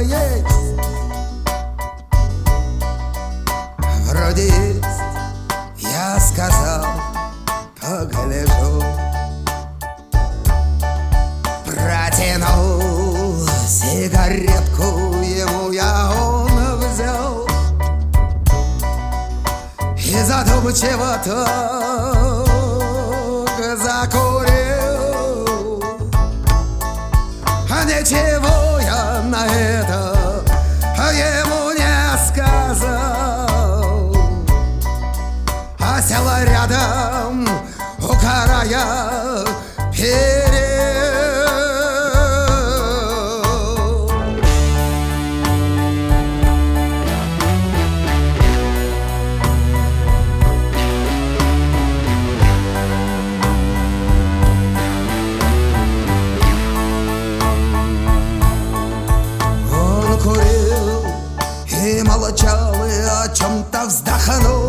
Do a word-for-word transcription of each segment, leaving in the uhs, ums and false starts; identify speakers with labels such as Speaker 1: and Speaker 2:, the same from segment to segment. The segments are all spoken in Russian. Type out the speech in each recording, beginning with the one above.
Speaker 1: есть. Вроде есть, я сказал, погляжу. Протянул сигаретку ему, я он взял и задумчиво так закурил. А ничего я на это ему не сказал, а села рядом, укорая перед. И молчал, и о чем-то вздохнул.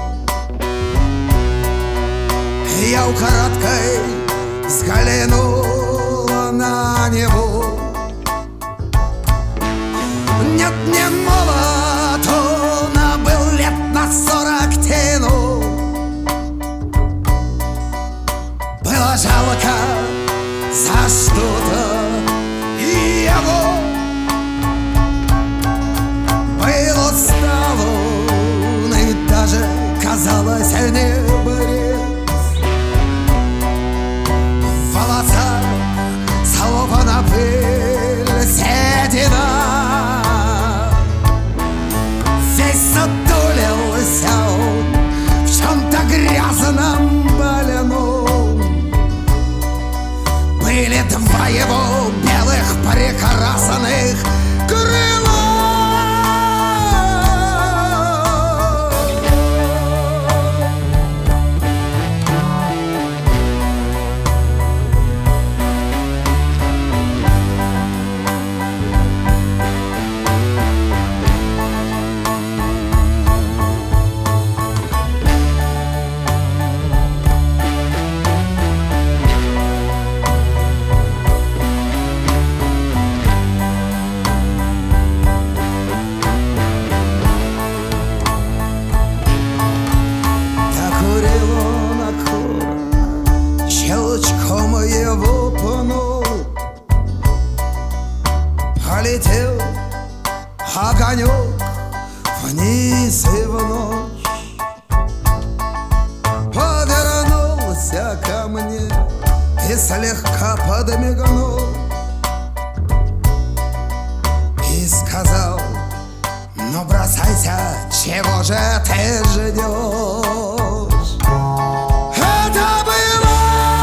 Speaker 1: Я украдкой взглянул на него. Нет, не молод он, а был лет на сорок тянул. Было жалко за что-то его. Даже казалось не борец. В волосах словно на пыль седина. Весь сутулился он в чем-то грязном больном. Были два его белых прекрасных крыла. Щелчком его пнул, полетел огонек вниз и в ночь. Повернулся ко мне и слегка подмигнул и сказал: ну бросайся, чего же ты ждешь? Это было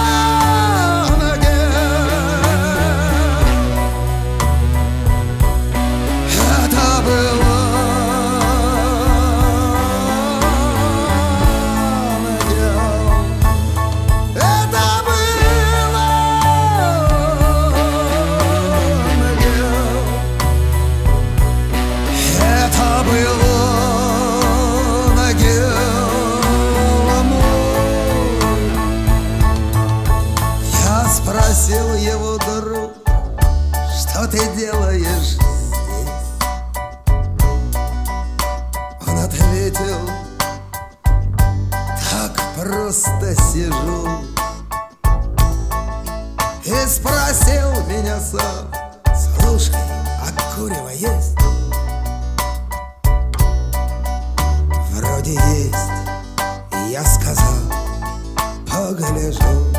Speaker 1: спросил его друг: что ты делаешь здесь? Он ответил: так просто сижу. И спросил меня сам: слушай, а курево есть? Вроде есть, я сказал, погляжу.